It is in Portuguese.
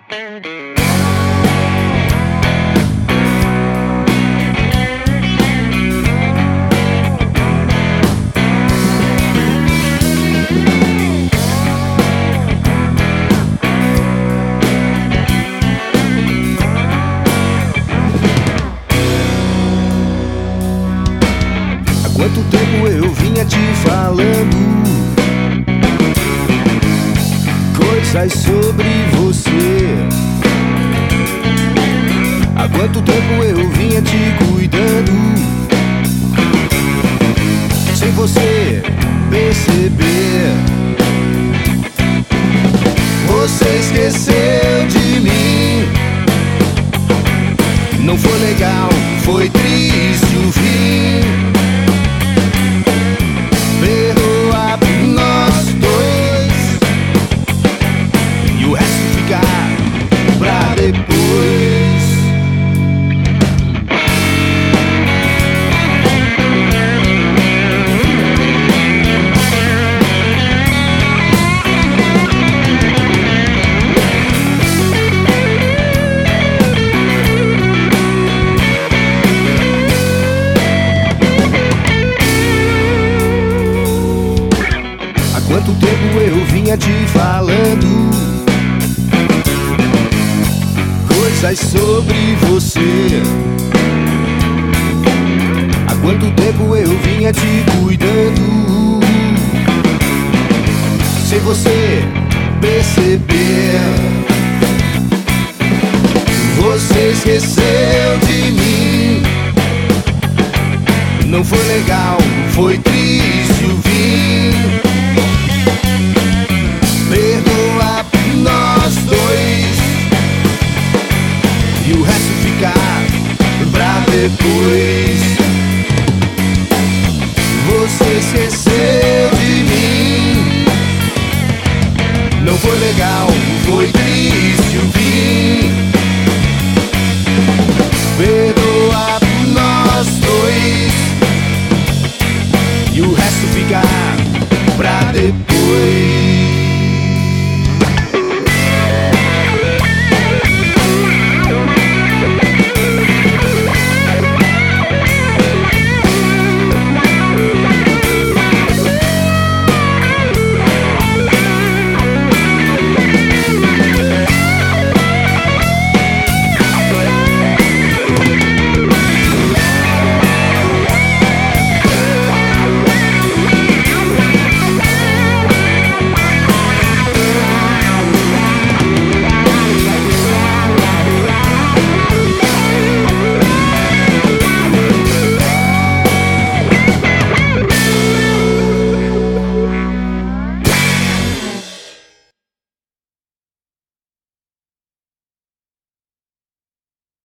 Quanto tempo eu vinha te falando coisas sobre você. Há quanto tempo eu vinha te cuidando sem você perceber. Você esqueceu de mim. Não foi legal, foi triste o fim. Perdoa nós dois e o resto ficar pra depois. Quanto tempo eu vinha te falando coisas sobre você. Há quanto tempo eu vinha te cuidando sem você perceber. Você esqueceu de mim. Não foi legal, foi triste o fim. Perdoa nós dois e o resto ficar pra depois. Você esqueceu de mim. Não foi legal, foi triste.